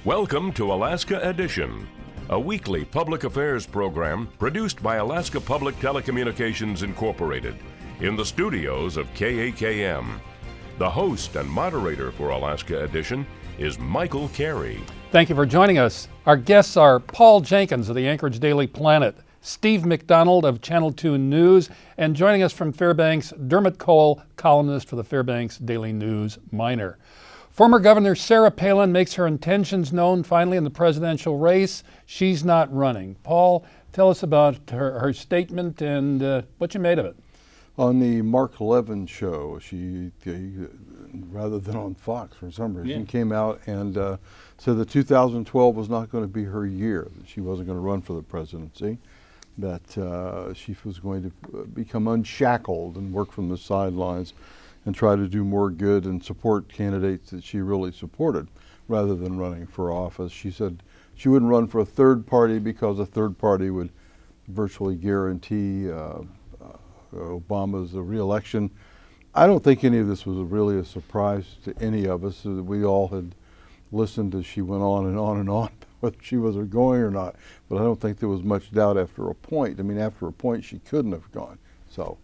Welcome to Alaska Edition, a weekly public affairs program produced by Alaska Public Telecommunications Incorporated in the studios of KAKM. The host and moderator for Alaska Edition is Michael Carey. Thank you for joining us. Our guests are Paul Jenkins of the Anchorage Daily Planet, Steve McDonald of Channel 2 News, and joining us from Fairbanks, Dermot Cole, columnist for the Fairbanks Daily News Miner. Former Governor Sarah Palin makes her intentions known finally in the presidential race. She's not running. Paul, tell us about her statement and what you made of it. On the Mark Levin show, she, rather than on Fox for some reason, came out and said that 2012 was not going to be her year, that she wasn't going to run for the presidency, that she was going to become unshackled and work from the sidelines and try to do more good and support candidates that she really supported rather than running for office. She said she wouldn't run for a third party because a third party would virtually guarantee Obama's re-election. I don't think any of this was really a surprise to any of us. We all had listened as she went on and on and on, whether she was going or not. But I don't think there was much doubt after a point. I mean, after a point, she couldn't have gone. So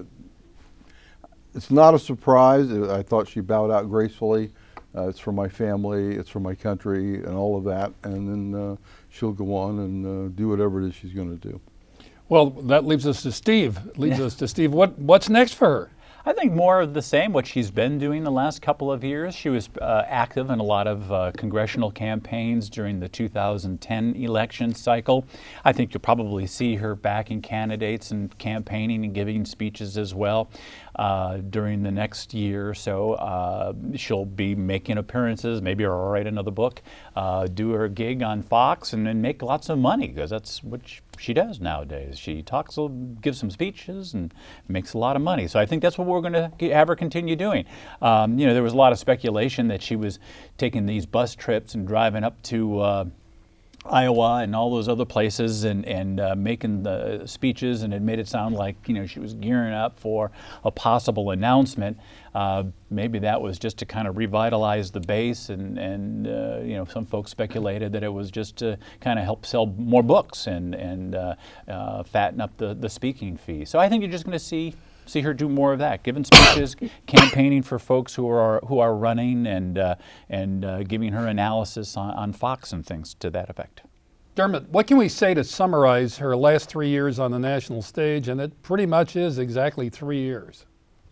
it's not a surprise. I thought she bowed out gracefully. It's for my family, it's for my country, and all of that. And then she'll go on and do whatever it is she's going to do. Well, that leaves us to Steve. What's next for her? I think more of the same, what she's been doing the last couple of years. She was active in a lot of congressional campaigns during the 2010 election cycle. I think you'll probably see her backing candidates and campaigning and giving speeches as well. During the next year or so, she'll be making appearances, maybe write another book, do her gig on Fox, and then make lots of money, because that's what she does nowadays. She talks, gives some speeches, and makes a lot of money. So I think that's what we're going to have her continue doing. There was a lot of speculation that she was taking these bus trips and driving up to Iowa and all those other places and making the speeches, and it made it sound like she was gearing up for a possible announcement. Maybe that was just to kind of revitalize the base, and some folks speculated that it was just to kind of help sell more books and fatten up the speaking fee. So I think you're just going to see her do more of that, giving speeches, campaigning for folks who are running, and giving her analysis on Fox and things to that effect. Dermot, what can we say to summarize her last 3 years on the national stage? And it pretty much is exactly 3 years.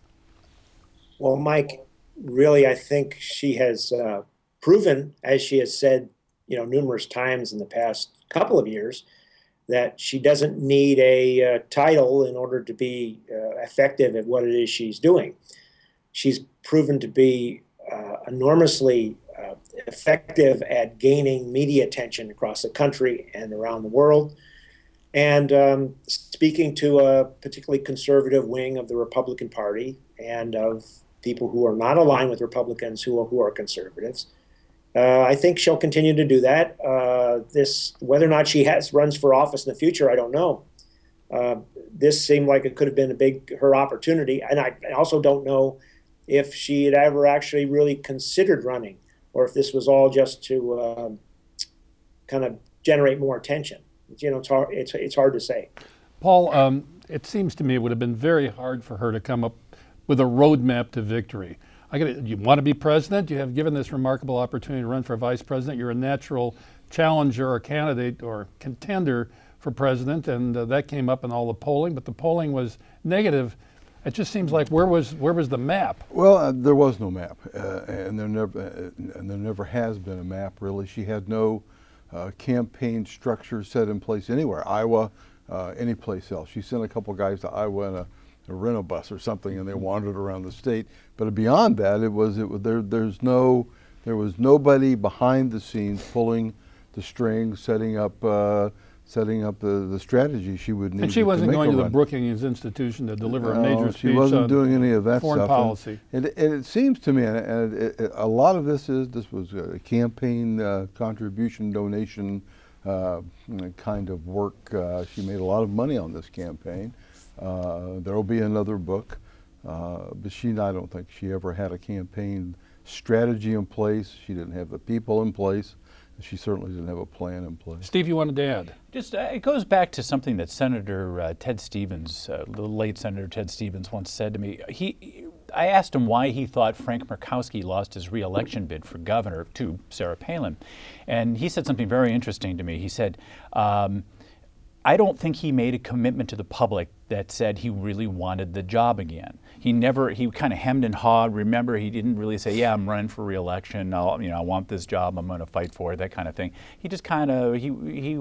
Well, Mike, really, I think she has proven, as she has said, numerous times in the past couple of years, that she doesn't need a title in order to be effective at what it is she's doing. She's proven to be enormously effective at gaining media attention across the country and around the world, and speaking to a particularly conservative wing of the Republican Party and of people who are not aligned with Republicans who are conservatives. I think she'll continue to do that. Whether or not she runs for office in the future, I don't know. This seemed like it could have been her opportunity, and I also don't know if she had ever actually really considered running, or if this was all just to kind of generate more attention. It's hard to say. Paul, it seems to me it would have been very hard for her to come up with a roadmap to victory. You want to be president? You have given this remarkable opportunity to run for vice president. You're a natural challenger or candidate or contender for president, and that came up in all the polling, but the polling was negative. It just seems like where was the map? Well, there was no map, and there never has been a map, really. She had no campaign structure set in place anywhere, Iowa, any place else. She sent a couple guys to Iowa in a rent-a-bus or something, and they wandered around the state. But beyond that, there was nobody behind the scenes pulling the strings, setting up the strategy she would need. And she wasn't going to the Brookings Institution to deliver a major speech. She wasn't doing any of that foreign stuff. Policy. And it seems to me, and a lot of this was a campaign contribution donation kind of work. She made a lot of money on this campaign. There will be another book, but I don't think she ever had a campaign strategy in place. She didn't have the people in place. She certainly didn't have a plan in place. Steve, you wanted to add? Just it goes back to something that Senator Ted Stevens, the late Senator Ted Stevens, once said to me. I asked him why he thought Frank Murkowski lost his re-election bid for governor to Sarah Palin, and he said something very interesting to me. He said, I don't think he made a commitment to the public that said he really wanted the job again. He kind of hemmed and hawed. Remember, he didn't really say, yeah, I'm running for re-election. I want this job. I'm going to fight for it, that kind of thing. He just kind of, he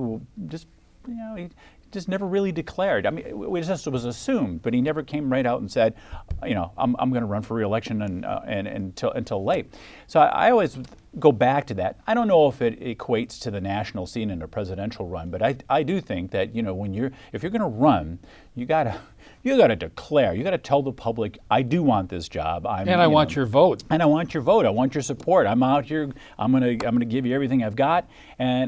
just never really declared. I mean, it just was assumed, but he never came right out and said, I'm going to run for re-election until late. So I always go back to that. I don't know if it equates to the national scene in a presidential run, but I do think that if you're going to run, you gotta declare. You gotta tell the public, I do want this job. I want your vote. And I want your vote. I want your support. I'm out here. I'm gonna give you everything I've got. And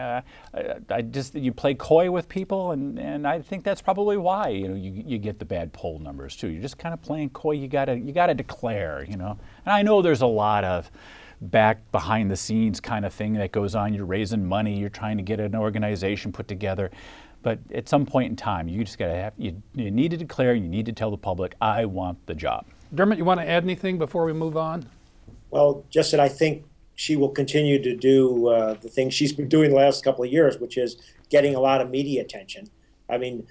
you play coy with people, and I think that's probably why you get the bad poll numbers too. You're just kind of playing coy. You gotta declare. And I know there's a lot of back behind the scenes kind of thing that goes on. You're raising money. You're trying to get an organization put together. But at some point in time, you just you need to declare, you need to tell the public, I want the job. Dermot, you want to add anything before we move on? Well, just that I think she will continue to do the things she's been doing the last couple of years, which is getting a lot of media attention. I mean,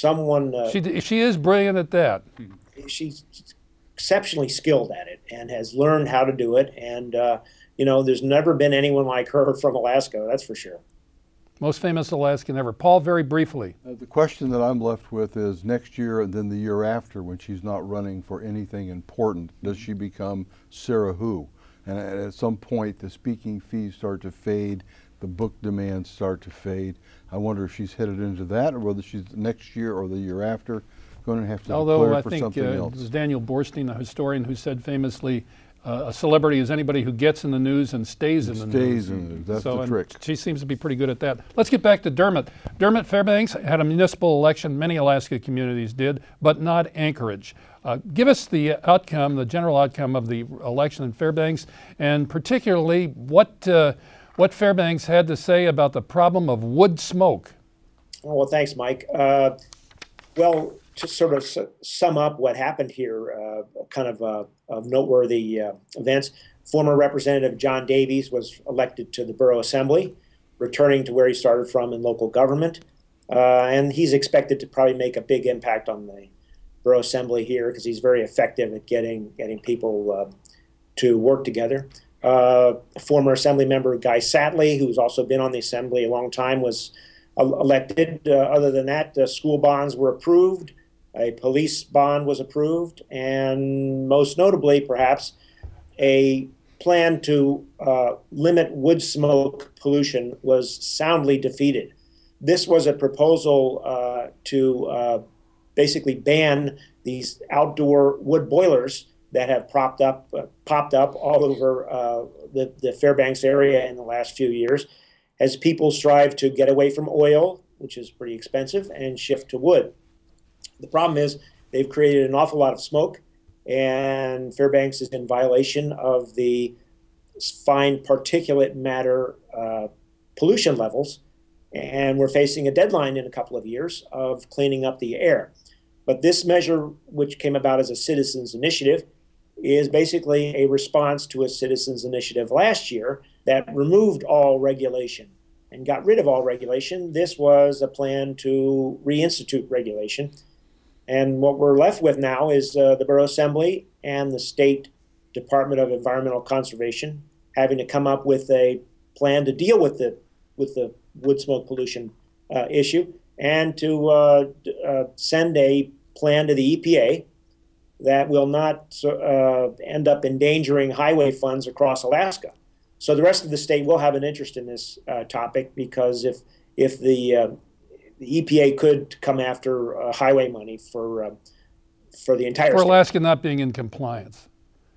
she is brilliant at that. She's exceptionally skilled at it and has learned how to do it. And, there's never been anyone like her from Alaska, that's for sure. Most famous Alaskan ever. Paul, very briefly. The question that I'm left with is next year and then the year after, when she's not running for anything important, does she become Sarah Who? And at some point, the speaking fees start to fade, the book demands start to fade. I wonder if she's headed into that, or whether she's next year or the year after going to have to declare for something else. Although I think it was Daniel Borstein, a historian, who said famously, a celebrity is anybody who gets in the news and stays in the news. Stays in the news, that's the trick. She seems to be pretty good at that. Let's get back to Dermot. Dermot, Fairbanks had a municipal election, many Alaska communities did, but not Anchorage. Give us the outcome, the general outcome of the election in Fairbanks, and particularly what Fairbanks had to say about the problem of wood smoke. Oh, well, thanks, Mike. To sort of sum up what happened here, kind of noteworthy events, former Representative John Davies was elected to the Borough Assembly, returning to where he started from in local government. And he's expected to probably make a big impact on the Borough Assembly here because he's very effective at getting people to work together. Former Assembly member Guy Satley, who's also been on the Assembly a long time, was elected. Other than that, school bonds were approved. A police bond was approved, and most notably, perhaps, a plan to limit wood smoke pollution was soundly defeated. This was a proposal to basically ban these outdoor wood boilers that have popped up all over the Fairbanks area in the last few years, as people strive to get away from oil, which is pretty expensive, and shift to wood. The problem is they've created an awful lot of smoke, and Fairbanks is in violation of the fine particulate matter pollution levels, and we're facing a deadline in a couple of years of cleaning up the air. But this measure, which came about as a citizens' initiative, is basically a response to a citizens' initiative last year that removed all regulation and got rid of all regulation. This was a plan to reinstitute regulation. And what we're left with now is the Borough Assembly and the State Department of Environmental Conservation having to come up with a plan to deal with the wood smoke pollution issue, and to send a plan to the EPA that will not end up endangering highway funds across Alaska. So the rest of the state will have an interest in this topic, because if the EPA could come after highway money for the entire for state. Alaska not being in compliance.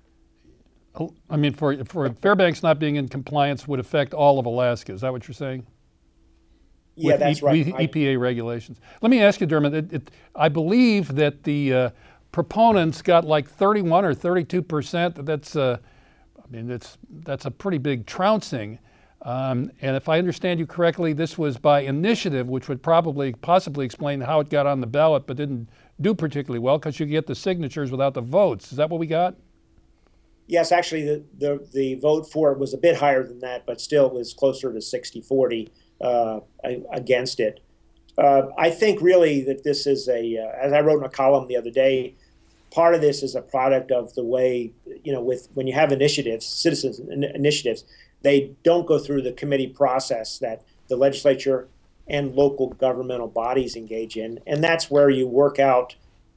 I mean, for Fairbanks not being in compliance would affect all of Alaska. Is that what you're saying? Yeah, that's right. EPA regulations. Let me ask you, Dermot. I believe that the proponents got like 31 or 32%. That's I mean, that's a pretty big trouncing. And if I understand you correctly, this was by initiative, which would possibly explain how it got on the ballot, but didn't do particularly well because you get the signatures without the votes. Is that what we got? Yes, actually, the vote for it was a bit higher than that, but still was closer to 60-40 against it. I think really that this is as I wrote in a column the other day, part of this is a product of the way, when you have initiatives, citizens initiatives, they don't go through the committee process that the legislature and local governmental bodies engage in, and that's where you work out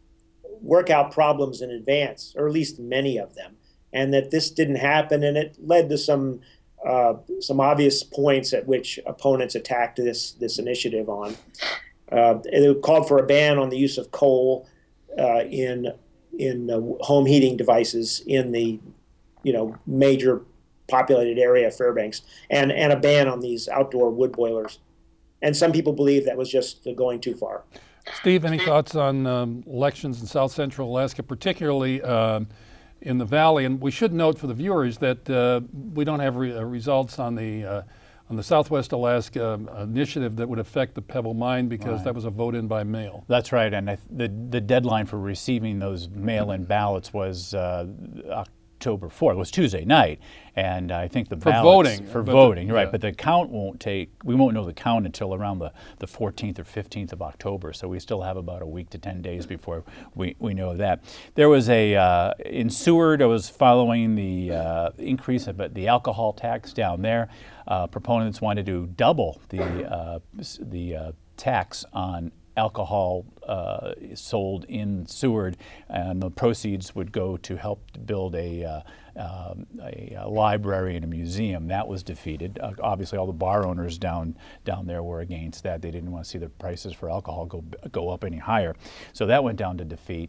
problems in advance, or at least many of them. And that this didn't happen, and it led to some obvious points at which opponents attacked this initiative on. It called for a ban on the use of coal in home heating devices in the major populated area of Fairbanks, and a ban on these outdoor wood boilers. And some people believe that was just going too far. Steve, any thoughts on elections in South Central Alaska, particularly in the Valley? And we should note for the viewers that we don't have results on the Southwest Alaska initiative that would affect the Pebble Mine because that was a vote in by mail. That's right, and the deadline for receiving those mail-in ballots was October 4th. It was Tuesday night, and I think the ballots for voting, right? But the count we won't know the count until around the 14th or 15th of October. So we still have about a week to 10 days before we know that. There was in Seward, I was following the increase of the alcohol tax down there. Proponents wanted to double the tax on alcohol sold in Seward, and the proceeds would go to help build a library and a museum. That was defeated. Obviously, all the bar owners down there were against that. They didn't want to see the prices for alcohol go up any higher. So that went down to defeat.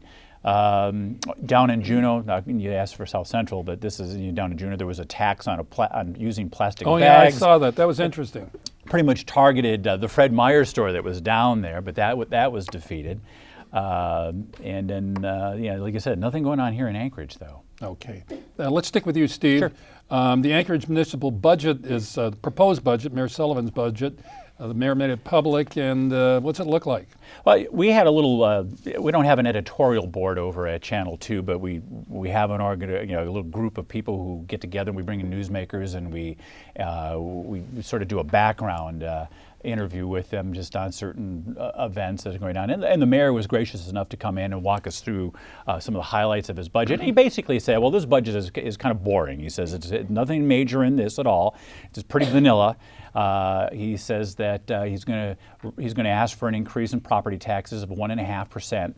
Down in Juneau, you asked for South Central, but this is down in Juneau. There was a tax on using plastic bags. Oh yeah, I saw that. That was interesting. Pretty much targeted the Fred Meyer store that was down there, but that was defeated. And then, like I said, nothing going on here in Anchorage, though. Okay. Let's stick with you, Steve. Sure. The Anchorage municipal budget is the proposed budget, Mayor Sullivan's budget. The mayor made it public, and what's it look like? Well, we had a little. We don't have an editorial board over at Channel 2, but we have a little group of people who get together. And we bring in newsmakers, and we sort of do a background interview with them just on certain events that are going on. And the mayor was gracious enough to come in and walk us through some of the highlights of his budget. And he basically said, well, this budget is kind of boring. He says it's nothing major in this at all. It's pretty vanilla. He says that he's going to ask for an increase in property taxes of 1.5%.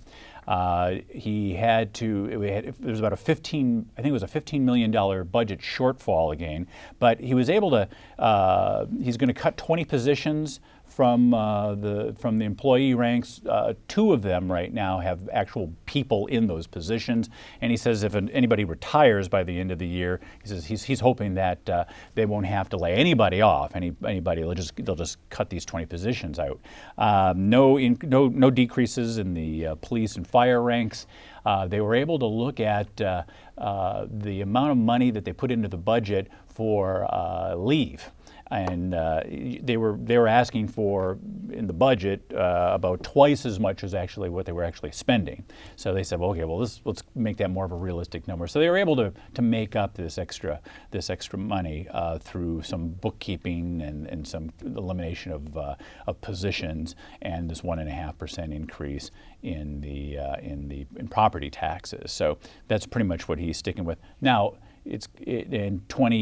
There was about a $15 million budget shortfall again, but he was able to, he's going to cut 20 positions from the employee ranks. 2 of them right now have actual people in those positions, and he says if anybody retires by the end of the year, he says he's hoping that they won't have to lay anybody off. Anybody they'll just cut these 20 positions out. No decreases in the police and fire ranks. They were able to look at the amount of money that they put into the budget for leave. And they were asking for in the budget about twice as much as actually what they were actually spending. So they said, well, okay, let's make that more of a realistic number. So they were able to make up this extra money through some bookkeeping and some elimination of positions and this 1.5% increase in property taxes. So that's pretty much what he's sticking with. Now in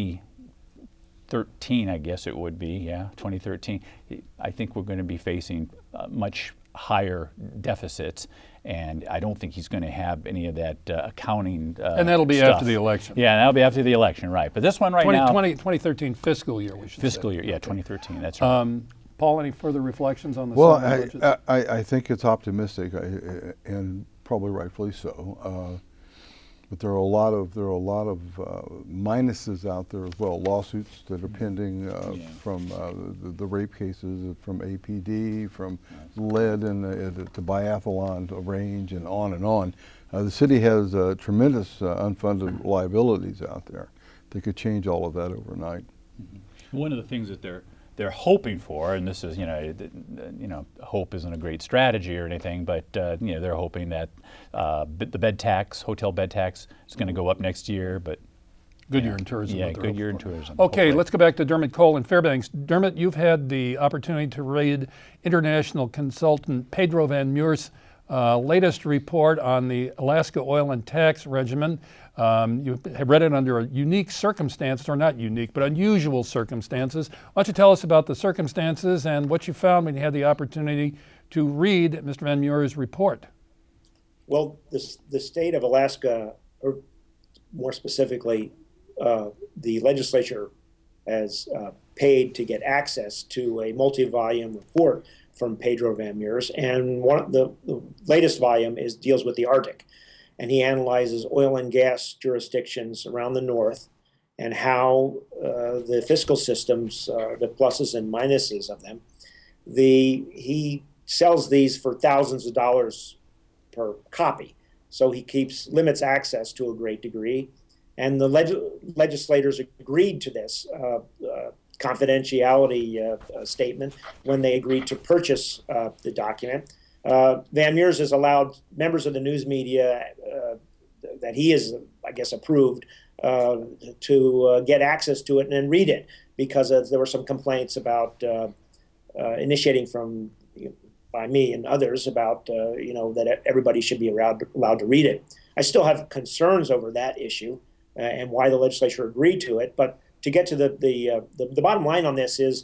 2013, I guess it would be, 2013. I think we're going to be facing much higher deficits, and I don't think he's going to have any of that accounting and that'll be stuff. after the election. Yeah, that'll be after the election, right. But this one now... 2013 fiscal year, we should Fiscal say. year, yeah, 2013, that's right. Paul, any further reflections on the budget? I think it's optimistic, and probably rightfully so. But there are a lot of minuses out there as well. Lawsuits that are pending from the rape cases from APD, from lead and to biathlon to range, and on and on. The city has tremendous unfunded liabilities out there. they could change all of that overnight. One of the things that they're hoping for, and this is, hope isn't a great strategy or anything, but they're hoping that the bed tax, hotel bed tax, is going to go up next year. But good year in tourism. Yeah, good year in tourism. Okay, hopefully. let's go back to Dermot Cole in Fairbanks. Dermot, you've had the opportunity to read international consultant Pedro Van Muur's latest report on the Alaska oil and tax regimen. You have read it under unique circumstances, or not unique, but unusual circumstances. Why don't you tell us about the circumstances and what you found when you had the opportunity to read Mr. Van Muur's report? Well, the state of Alaska, or more specifically, the legislature has paid to get access to a multi-volume report from Pedro Van Muur's, and the latest volume deals with the Arctic, and he analyzes oil and gas jurisdictions around the north and how the fiscal systems, the pluses and minuses of them. He sells these for thousands of dollars per copy, so he limits access to a great degree, and the legislators agreed to this confidentiality statement when they agreed to purchase the document. Van Muur's has allowed members of the news media that he has, I guess, approved to get access to it and then read it, because there were some complaints about initiating by me and others about that everybody should be allowed to read it. I still have concerns over that issue and why the legislature agreed to it, but to get to the bottom line on this is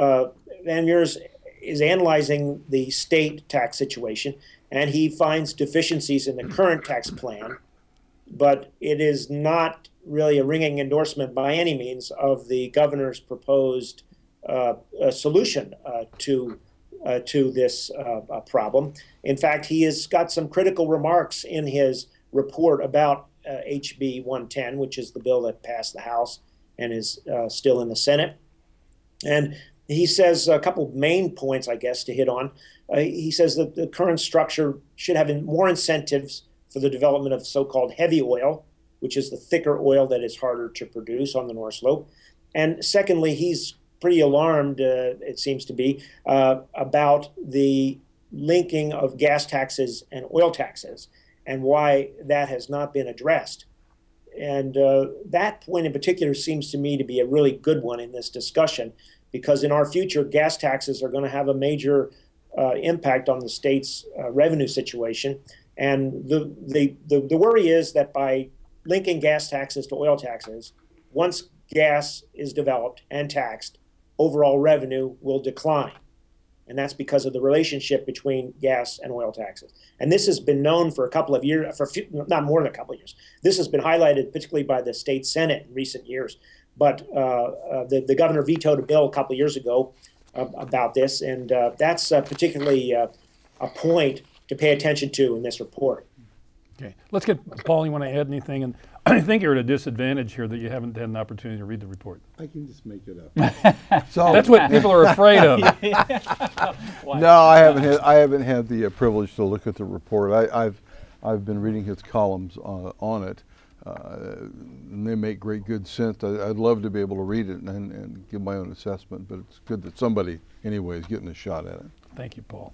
Van Muur's is analyzing the state tax situation, and he finds deficiencies in the current tax plan, but it is not really a ringing endorsement by any means of the governor's proposed solution to this problem. In fact, he has got some critical remarks in his report about HB 110, which is the bill that passed the House and is still in the Senate. And he says a couple of main points, I guess, to hit on. He says that the current structure should have more incentives for the development of so-called heavy oil, which is the thicker oil that is harder to produce on the North Slope. And secondly, he's pretty alarmed, it seems to be, about the linking of gas taxes and oil taxes and why that has not been addressed. And that point in particular seems to me to be a really good one in this discussion, because in our future, gas taxes are going to have a major impact on the state's revenue situation. And the worry is that by linking gas taxes to oil taxes, once gas is developed and taxed, overall revenue will decline. And that's because of the relationship between gas and oil taxes. And this has been known for a couple of years, not more than a couple of years. This has been highlighted particularly by the state Senate in recent years. But the governor vetoed a bill a couple of years ago about this, and that's particularly a point to pay attention to in this report. Okay, let's get Paul. You want to add anything? And I think you're at a disadvantage here that you haven't had an opportunity to read the report. I can just make it up. So that's what people are afraid of. No, I haven't had the privilege to look at the report. I've been reading his columns on it, and they make good sense. I'd love to be able to read it and give my own assessment, but it's good that somebody, anyway, is getting a shot at it. Thank you, Paul.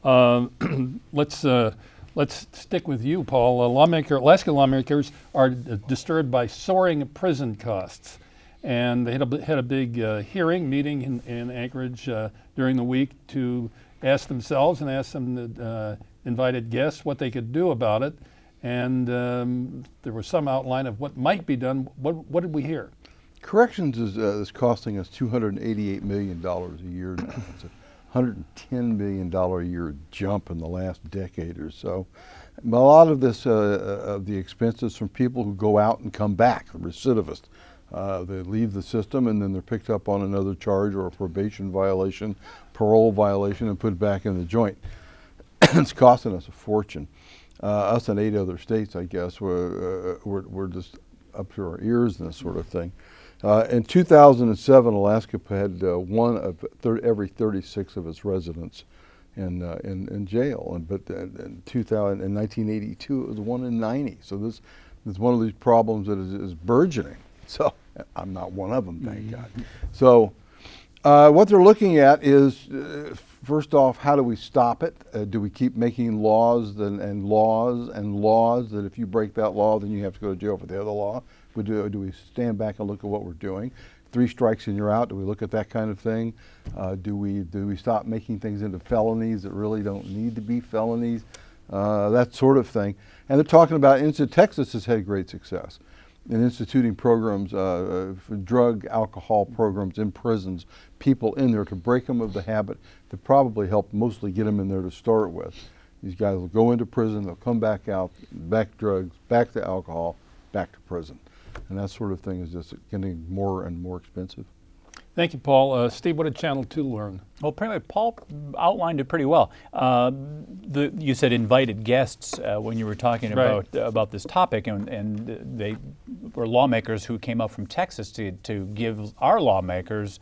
Let's stick with you, Paul. Alaska lawmakers are disturbed by soaring prison costs, and they had a big meeting in Anchorage during the week to ask themselves and ask some invited guests what they could do about it. And there was some outline of what might be done. What did we hear? Corrections is costing us $288 million a year now. It's a $110 million a year jump in the last decade or so. A lot of this, of the expenses from people who go out and come back, the recidivists. They leave the system and then they're picked up on another charge or a probation violation, parole violation, and put back in the joint. It's costing us a fortune. Us and 8 other states, I guess, we're just up to our ears in this sort of thing. In 2007, Alaska had one of every 36 of its residents in jail, but in 1982 it was 1 in 90. So this is one of these problems that is burgeoning. So I'm not one of them, thank God. So what they're looking at is, first off, how do we stop it? Do we keep making laws and laws and laws that if you break that law, then you have to go to jail for the other law? Do we stand back and look at what we're doing? 3 strikes and you're out. Do we look at that kind of thing? Do we stop making things into felonies that really don't need to be felonies? That sort of thing. And they're talking about, Texas has had great success in instituting programs, for drug, alcohol programs in prisons, people in there to break them of the habit, to probably help mostly get them in there to start with. These guys will go into prison, they'll come back out, back to drugs, back to alcohol, back to prison. And that sort of thing is just getting more and more expensive. Thank you, Paul. Steve, what did Channel 2 learn? Well, Paul outlined it pretty well. You said invited guests when you were talking about this topic, and they were lawmakers who came up from Texas to give our lawmakers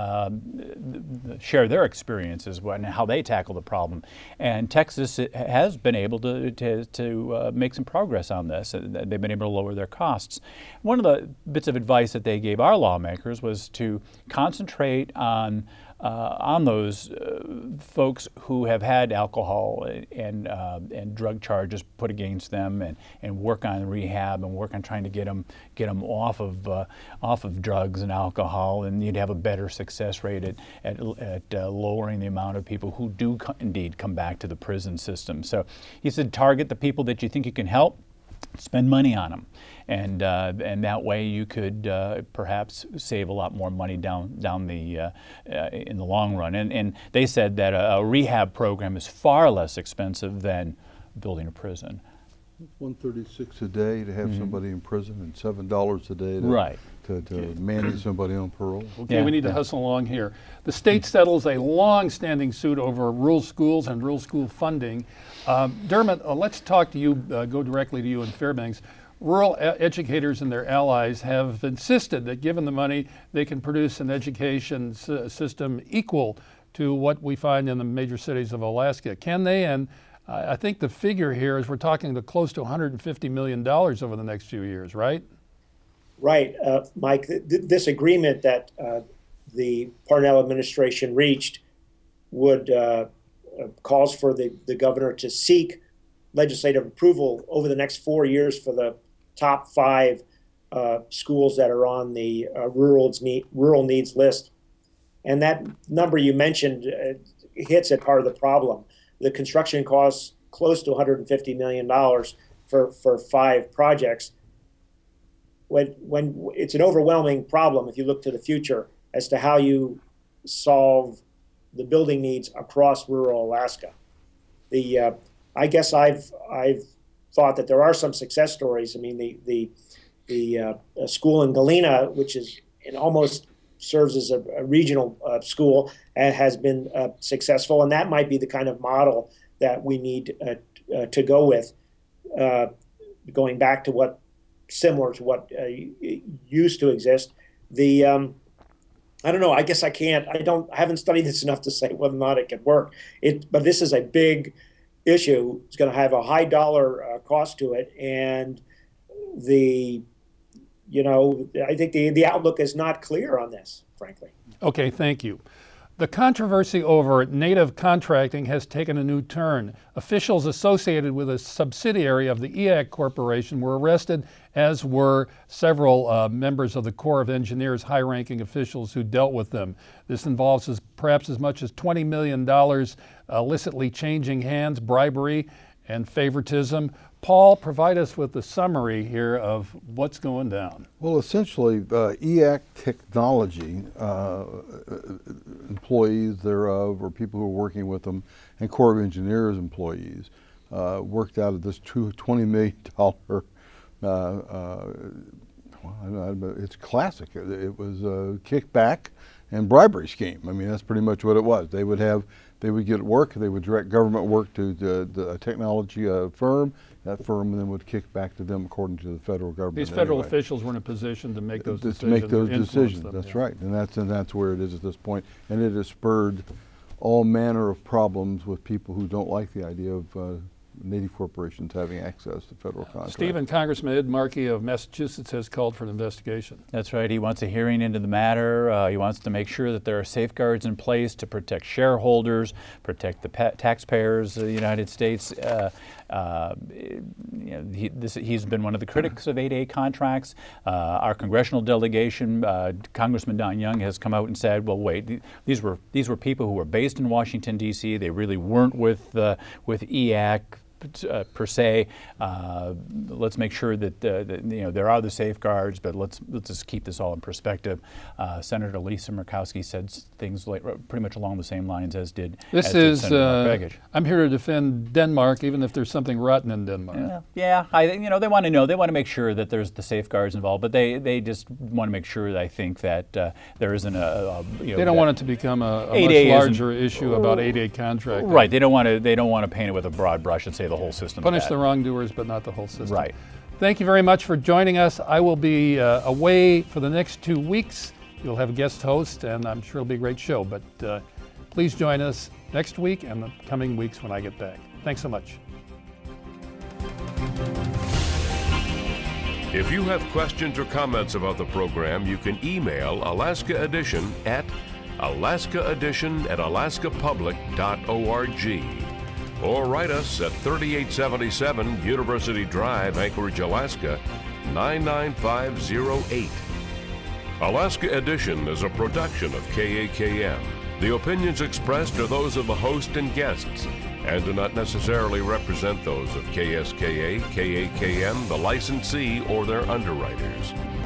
share their experiences and how they tackle the problem. And Texas has been able to make some progress on this. They've been able to lower their costs. One of the bits of advice that they gave our lawmakers was to concentrate on those folks who have had alcohol and drug charges put against them, and work on rehab and work on trying to get them off of drugs and alcohol, and you'd have a better success rate at lowering the amount of people who do indeed come back to the prison system. So he said, target the people that you think you can help. Spend money on them, and that way you could perhaps save a lot more money down the in the long run. And they said that a rehab program is far less expensive than building a prison. $136 a day to have somebody in prison, and $7 a day to manage somebody on parole. Okay, we need to hustle along here. The state settles a long-standing suit over rural schools and rural school funding. Dermot, let's talk to you, go directly to you in Fairbanks. Rural educators and their allies have insisted that given the money, they can produce an education system equal to what we find in the major cities of Alaska. Can they? And I think the figure here is we're talking to close to $150 million over the next few years, right? Right, Mike. This agreement that the Parnell administration reached would calls for the governor to seek legislative approval over the next 4 years for the top 5 schools that are on the rural needs list. And that number you mentioned hits at part of the problem. The construction costs close to $150 million for 5 projects. When it's an overwhelming problem if you look to the future as to how you solve the building needs across rural Alaska. I guess I've thought that there are some success stories. I mean, the school in Galena, which is almost serves as a regional school, has been successful, and that might be the kind of model that we need to go with, going back to similar to what used to exist. I don't know. I guess I haven't studied this enough to say whether or not it could work. But this is a big issue. It's going to have a high dollar cost to it, and I think the outlook is not clear on this, frankly. Okay, thank you. The controversy over native contracting has taken a new turn. Officials associated with a subsidiary of the EAC Corporation were arrested, as were several members of the Corps of Engineers, high-ranking officials who dealt with them. This involves perhaps as much as $20 million illicitly changing hands, bribery, and favoritism. Paul, provide us with the summary here of what's going down. Well, essentially, EAC Technology employees thereof, or people who are working with them, and Corps of Engineers employees worked out of this $20 million. It's classic. It was a kickback and bribery scheme. I mean, that's pretty much what it was. They would get work. They would direct government work to the technology firm. That firm then would kick back to them according to the federal government. These federal officials were in a position to make those decisions. To make those decisions. That's right, and that's where it is at this point. And it has spurred all manner of problems with people who don't like the idea of Native corporations having access to federal contracts. Stephen, Congressman Ed Markey of Massachusetts has called for an investigation. That's right. He wants a hearing into the matter. He wants to make sure that there are safeguards in place to protect shareholders, protect the taxpayers of the United States. He's been one of the critics of 8A contracts. Our congressional delegation, Congressman Don Young, has come out and said, "Well, wait, these were people who were based in Washington D.C. They really weren't with EAC." Per se, let's make sure that there are the safeguards, but let's just keep this all in perspective. Senator Lisa Murkowski said things like pretty much along the same lines as did. Senator Mark Begich. I'm here to defend Denmark, even if there's something rotten in Denmark. Yeah, they want to know. They want to make sure that there's the safeguards involved, but they just want to make sure. I think that there isn't they don't want it to become a much larger issue about 8A contract. Right. They don't want to paint it with a broad brush and say the whole system. Punish the wrongdoers, but not the whole system. Right. Thank you very much for joining us. I will be away for the next 2 weeks. You'll have a guest host, and I'm sure it'll be a great show. But please join us next week and the coming weeks when I get back. Thanks so much. If you have questions or comments about the program, you can email Alaska Edition at alaskaedition@alaskapublic.org. Or write us at 3877 University Drive, Anchorage, Alaska, 99508. Alaska Edition is a production of KAKM. The opinions expressed are those of the host and guests and do not necessarily represent those of KSKA, KAKM, the licensee, or their underwriters.